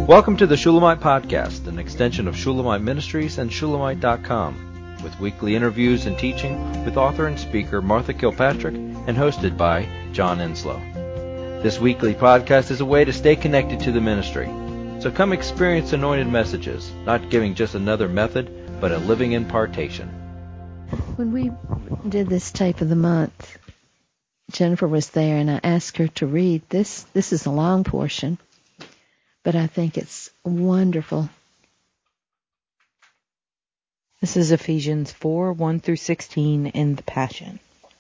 Welcome to the Shulamite Podcast, an extension of Shulamite Ministries and Shulamite.com, with weekly interviews and teaching with author and speaker Martha Kilpatrick and hosted by John Enslow. This weekly podcast is a way to stay connected to the ministry. So come experience anointed messages, not giving just another method, but a living impartation. When we did this tape of the month, Jennifer was there and I asked her to read this. This is a long portion, but I think it's wonderful. This is Ephesians 4, 1 through 16 in the Passion.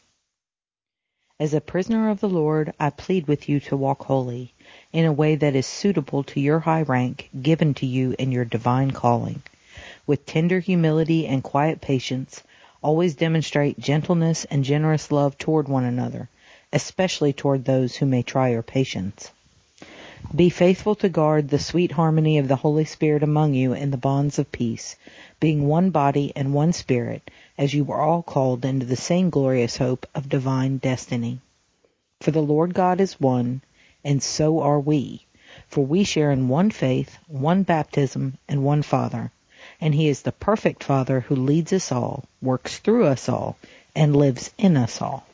As a prisoner of the Lord, I plead with you to walk holy, in a way that is suitable to your high rank given to you in your divine calling. With tender humility and quiet patience, always demonstrate gentleness and generous love toward one another, especially toward those who may try your patience. Be faithful to guard the sweet harmony of the Holy Spirit among you in the bonds of peace, being one body and one spirit, as you were all called into the same glorious hope of divine destiny. For the Lord God is one, and so are we. For we share in one faith, one baptism, and one Father. And He is the perfect Father who leads us all, works through us all, and lives in us all.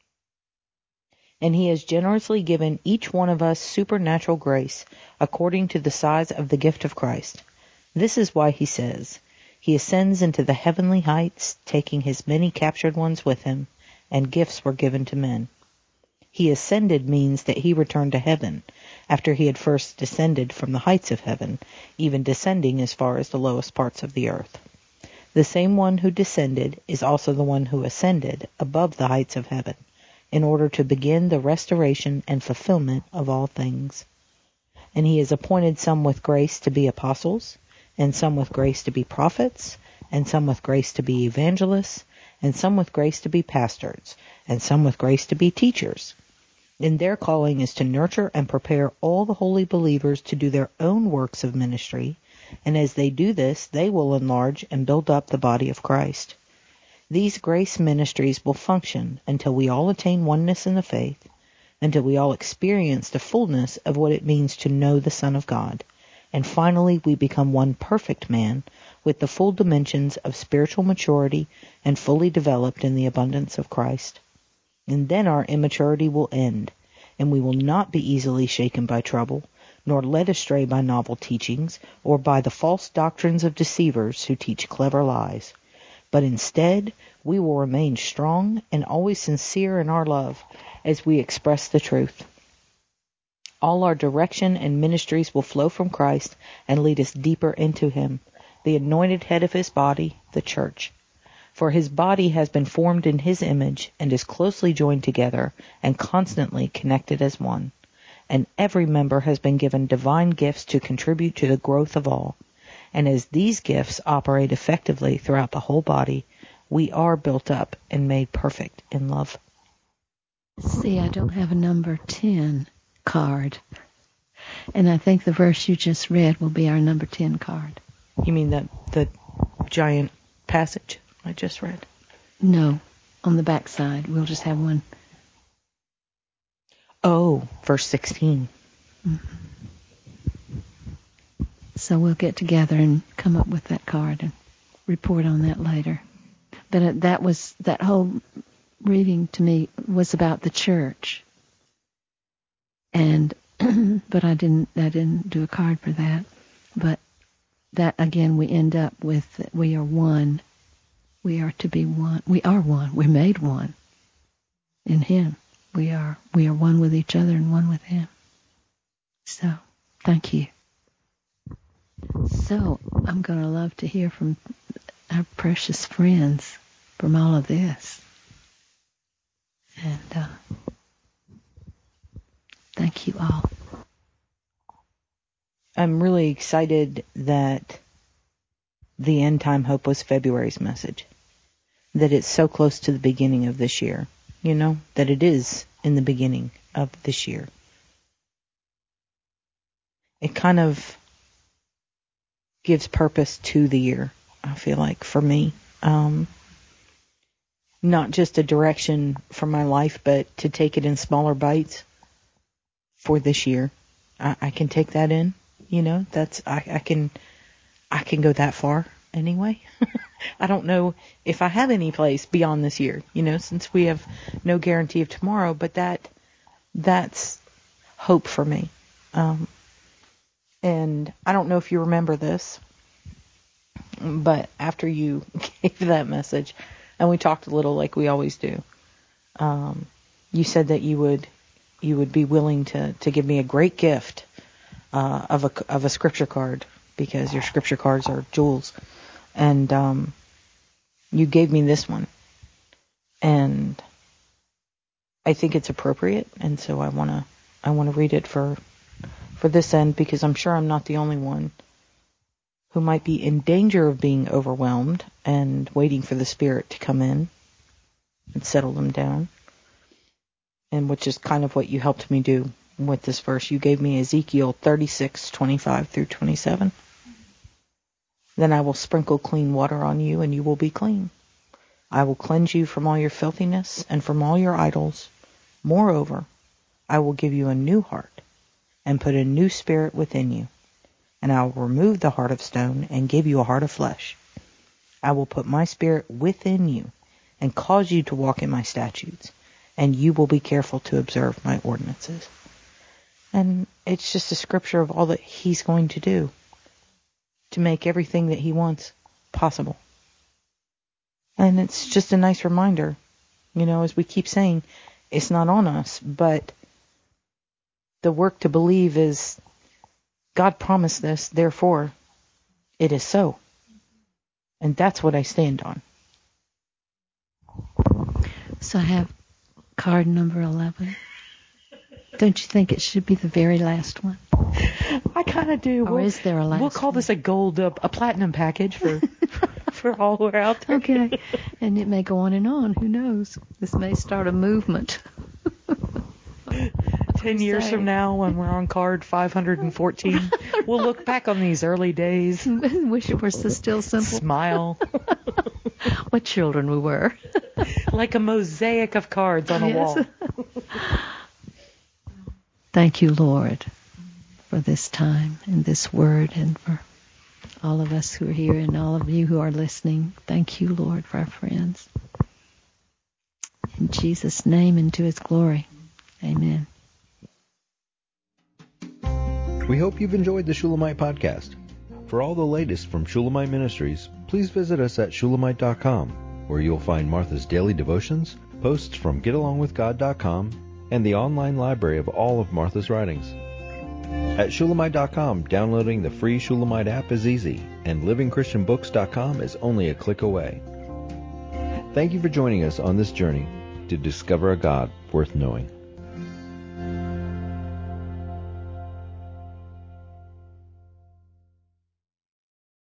And He has generously given each one of us supernatural grace according to the size of the gift of Christ. This is why He says, He ascends into the heavenly heights, taking His many captured ones with Him, and gifts were given to men. He ascended means that He returned to heaven, after He had first descended from the heights of heaven, even descending as far as the lowest parts of the earth. The same one who descended is also the one who ascended above the heights of heaven, in order to begin the restoration and fulfillment of all things. And He has appointed some with grace to be apostles, and some with grace to be prophets, and some with grace to be evangelists, and some with grace to be pastors, and some with grace to be teachers. And their calling is to nurture and prepare all the holy believers to do their own works of ministry, and as they do this, they will enlarge and build up the body of Christ. These grace ministries will function until we all attain oneness in the faith, until we all experience the fullness of what it means to know the Son of God, and finally we become one perfect man with the full dimensions of spiritual maturity and fully developed in the abundance of Christ. And then our immaturity will end, and we will not be easily shaken by trouble, nor led astray by novel teachings, or by the false doctrines of deceivers who teach clever lies. But instead, we will remain strong and always sincere in our love as we express the truth. All our direction and ministries will flow from Christ and lead us deeper into Him, the anointed head of His body, the church. For His body has been formed in His image and is closely joined together and constantly connected as one. And every member has been given divine gifts to contribute to the growth of all. And as these gifts operate effectively throughout the whole body, we are built up and made perfect in love. See, I don't have a number 10 card. And I think the verse you just read will be our number 10 card. You mean the giant passage I just read? No, on the back side. We'll just have one. Oh, verse 16. Mm-hmm. So we'll get together and come up with that card and report on that later. But that whole reading to me was about the church. And but I didn't do a card for that. But that again we end up with we are one. We are to be one. We are one. We're made one in Him. We are one with each other and one with Him. So, thank you. So, I'm going to love to hear from our precious friends from all of this. And thank you all. I'm really excited that the End Time Hope was February's message. That it's so close to the beginning of this year. You know, that it is in the beginning of this year. It kind of gives purpose to the year, I feel like, for me. Not just a direction for my life, but to take it in smaller bites for this year. I can take that in. That's I can go that far anyway. I don't know if I have any place beyond this year, since we have no guarantee of tomorrow, but that's hope for me. And I don't know if you remember this, but after you gave that message, and we talked a little like we always do, you said that you would be willing to give me a great gift of a scripture card, because your scripture cards are jewels, and you gave me this one, and I think it's appropriate, and so I wanna read it for this end, because I'm sure I'm not the only one who might be in danger of being overwhelmed and waiting for the Spirit to come in and settle them down. And which is kind of what you helped me do with this verse. You gave me Ezekiel 36:25 through 27. Then I will sprinkle clean water on you, and you will be clean. I will cleanse you from all your filthiness and from all your idols. Moreover, I will give you a new heart and put a new spirit within you. And I will remove the heart of stone and give you a heart of flesh. I will put my spirit within you and cause you to walk in my statutes, and you will be careful to observe my ordinances. And it's just a scripture of all that he's going to do to make everything that he wants possible. And it's just a nice reminder, as we keep saying, it's not on us, but the work to believe is God promised this, therefore it is so. And that's what I stand on. So I have card number 11. Don't you think it should be the very last one? I kind of do. Or is there a last one? We'll call this a gold, a platinum package for all who are out there. Okay. And it may go on and on. Who knows? This may start a movement. 10 years from now, when we're on card 514, we'll look back on these early days. Wish it were still simple. Smile. What children we were. Like a mosaic of cards on a wall. Thank you, Lord, for this time and this word, and for all of us who are here and all of you who are listening. Thank you, Lord, for our friends. In Jesus' name and to his glory. Amen. We hope you've enjoyed the Shulamite podcast. For all the latest from Shulamite Ministries, please visit us at shulamite.com, where you'll find Martha's daily devotions, posts from getalongwithgod.com, and the online library of all of Martha's writings. At shulamite.com, downloading the free Shulamite app is easy, and livingchristianbooks.com is only a click away. Thank you for joining us on this journey to discover a God worth knowing.